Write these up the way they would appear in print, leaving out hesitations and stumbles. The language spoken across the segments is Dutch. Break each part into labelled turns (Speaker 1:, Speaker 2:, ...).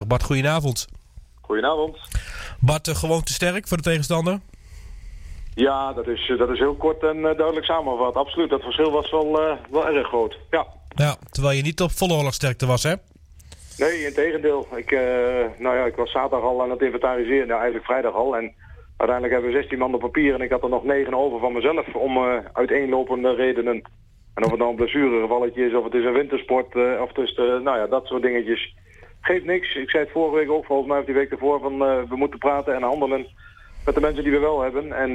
Speaker 1: Bart, goedenavond.
Speaker 2: Goedenavond.
Speaker 1: Bart, gewoon te sterk voor de tegenstander?
Speaker 2: Ja, dat is heel kort en duidelijk samengevat. Absoluut, dat verschil was wel erg groot.
Speaker 1: Ja, terwijl je niet op volle oorlogsterkte was, hè?
Speaker 2: Nee, integendeel. Ik was zaterdag al aan het inventariseren, eigenlijk vrijdag al. En uiteindelijk hebben we 16 man op papier en ik had er nog 9 over van mezelf om uiteenlopende redenen. En of het nou een blessuregevalletje is, of het is een wintersport, of het is dat soort dingetjes. Geeft niks. Ik zei het vorige week ook, volgens mij of die week ervoor, van we moeten praten en handelen met de mensen die we wel hebben. En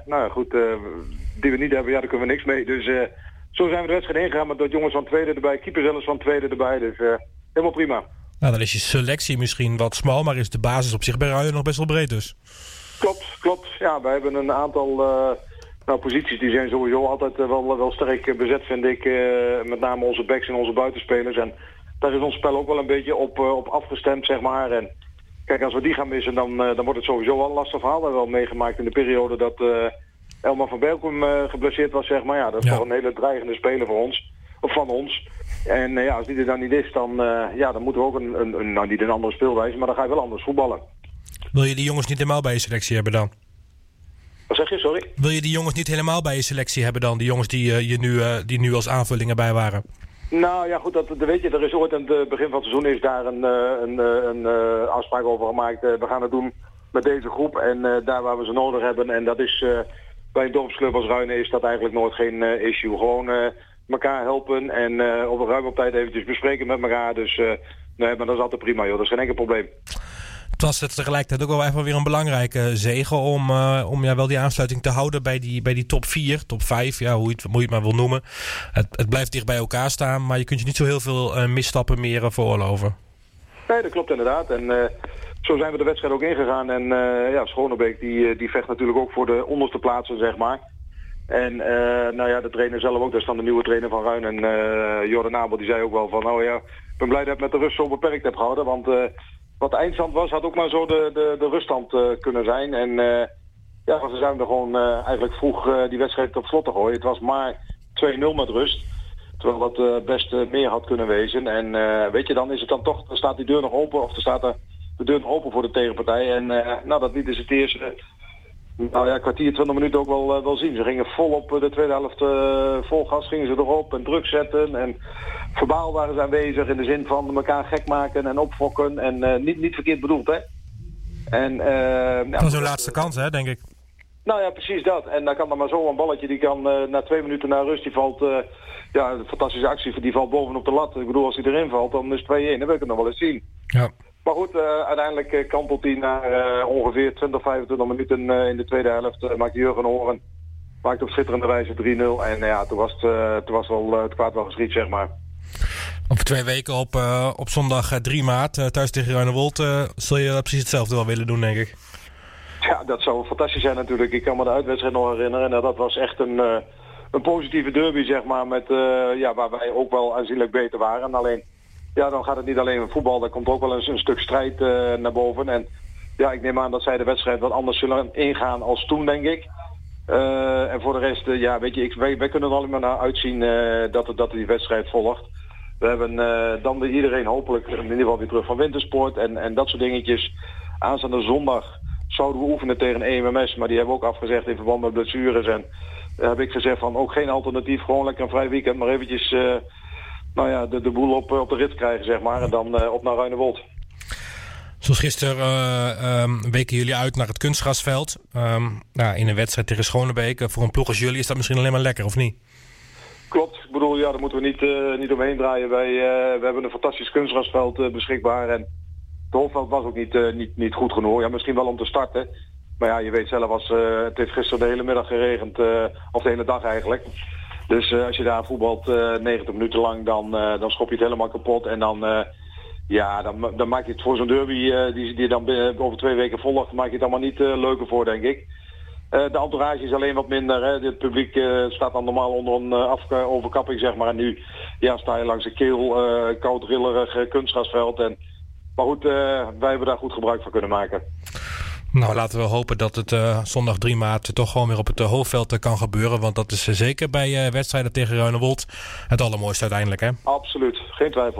Speaker 2: die we niet hebben, ja, daar kunnen we niks mee. Dus zo zijn we de wedstrijd ingegaan met dat jongens van tweede erbij, keeper zelfs van tweede erbij. Dus helemaal prima.
Speaker 1: Nou, dan is je selectie misschien wat smal, maar is de basis op zich bij Ruyen nog best wel breed dus.
Speaker 2: Klopt. Ja, wij hebben een aantal posities die zijn sowieso altijd wel sterk bezet, vind ik. Met name onze backs en onze buitenspelers. En daar is ons spel ook wel een beetje op afgestemd, zeg maar. En kijk, als we die gaan missen, dan wordt het sowieso wel een lastig verhaal. We hebben wel meegemaakt in de periode dat Elmar van Belkom geblesseerd was, zeg maar. Ja, dat is toch een hele dreigende speler voor ons. Of van ons. En als die er dan niet is, dan moeten we ook niet een andere speelwijze, maar dan ga je wel anders voetballen.
Speaker 1: Wil je die jongens niet helemaal bij je selectie hebben dan?
Speaker 2: Wat zeg je, sorry?
Speaker 1: Wil je die jongens niet helemaal bij je selectie hebben dan? Die jongens die nu als aanvulling erbij waren?
Speaker 2: Nou ja, goed, dat weet je. Er is ooit aan het begin van het seizoen is daar een afspraak over gemaakt. We gaan het doen met deze groep en daar waar we ze nodig hebben. En dat is bij een dorpsclub als Ruinen is dat eigenlijk nooit geen issue. Gewoon elkaar helpen en op een ruime tijd eventjes bespreken met elkaar. Dus nee, maar dat is altijd prima, joh. Dat is geen enkel probleem.
Speaker 1: Het was tegelijkertijd ook wel even weer een belangrijke zege om wel die aansluiting te houden bij die top 4, top 5, ja, hoe je het maar wil noemen. Het blijft dicht bij elkaar staan, maar je kunt je niet zo heel veel misstappen meer veroorloven. Nee,
Speaker 2: dat klopt inderdaad. En zo zijn we de wedstrijd ook ingegaan. En Schonebeek die vecht natuurlijk ook voor de onderste plaatsen, zeg maar. En de trainer zelf ook, dat is dan de nieuwe trainer van Ruin. En Jordan Abel die zei ook wel van, ik ben blij dat ik met de rust zo beperkt heb gehouden, want wat de eindstand was, had ook maar zo de ruststand kunnen zijn. En we zijn er gewoon eigenlijk vroeg die wedstrijd op slot te gooien. Het was maar 2-0 met rust. Terwijl dat best meer had kunnen wezen. En dan is het dan toch, dan staat die deur nog open. Of er staat de deur nog open voor de tegenpartij. En dat liet is het eerste kwartier, 20 minuten ook wel zien. Ze gingen vol op de tweede helft vol gas, gingen ze erop en druk zetten. En verbaal waren ze aanwezig in de zin van elkaar gek maken en opfokken. En niet verkeerd bedoeld, hè. En,
Speaker 1: dat is hun laatste kans, hè, denk ik.
Speaker 2: Nou ja, precies dat. En dan kan er maar zo een balletje, die kan na 2 minuten na rust, die valt, een fantastische actie, die valt bovenop de lat. Ik bedoel, als hij erin valt, dan is 2-1, dan wil ik het nog wel eens zien. Ja. Maar goed, uiteindelijk kantelt hij naar ongeveer 20, 25 minuten in de tweede helft. Maakt Jurgen Horen, maakt op schitterende wijze 3-0. En toen was wel het kwaad wel geschied, zeg maar. Over 2 weken op zondag 3 maart, thuis tegen Ruinewold, zul je precies hetzelfde wel willen doen, denk ik. Ja, dat zou fantastisch zijn natuurlijk. Ik kan me de uitwedstrijd nog herinneren. En dat was echt een positieve derby, zeg maar, met, waar wij ook wel aanzienlijk beter waren. Alleen, dan gaat het niet alleen om voetbal. Er komt ook wel een stuk strijd naar boven. En ik neem aan dat zij de wedstrijd wat anders zullen ingaan als toen, denk ik. En voor de rest, wij kunnen er alleen maar naar uitzien dat die wedstrijd volgt. We hebben dan weer iedereen hopelijk in ieder geval weer terug van wintersport en dat soort dingetjes. Aanstaande zondag zouden we oefenen tegen EMMS, maar die hebben we ook afgezegd in verband met blessures. En heb ik gezegd van ook geen alternatief, gewoon lekker een vrij weekend, maar eventjes de boel op de rit krijgen, zeg maar. En dan op naar Ruinewold. Zoals gisteren weken jullie uit naar het kunstgrasveld. In een wedstrijd tegen Schonebeek. Voor een ploeg als jullie is dat misschien alleen maar lekker, of niet? Klopt. Ik bedoel, daar moeten we niet omheen draaien. We hebben een fantastisch kunstgrasveld beschikbaar. En het hoofdveld was ook niet goed genoeg. Ja, misschien wel om te starten. Maar je weet zelf, het heeft gisteren de hele middag geregend. Of de hele dag eigenlijk. Dus als je daar voetbalt 90 minuten lang, dan schop je het helemaal kapot. En dan maak je het voor zo'n derby die dan over 2 weken volgt, maak je het allemaal niet leuker voor, denk ik. De entourage is alleen wat minder. Hè. Het publiek staat dan normaal onder een overkapping, zeg maar. En nu sta je langs een koud, rillerig kunstgrasveld. Maar goed, wij hebben daar goed gebruik van kunnen maken. Nou, laten we hopen dat het zondag 3 maart toch gewoon weer op het hoofdveld kan gebeuren. Want dat is zeker bij wedstrijden tegen Ruinewold het allermooiste uiteindelijk, hè? Absoluut, geen twijfel.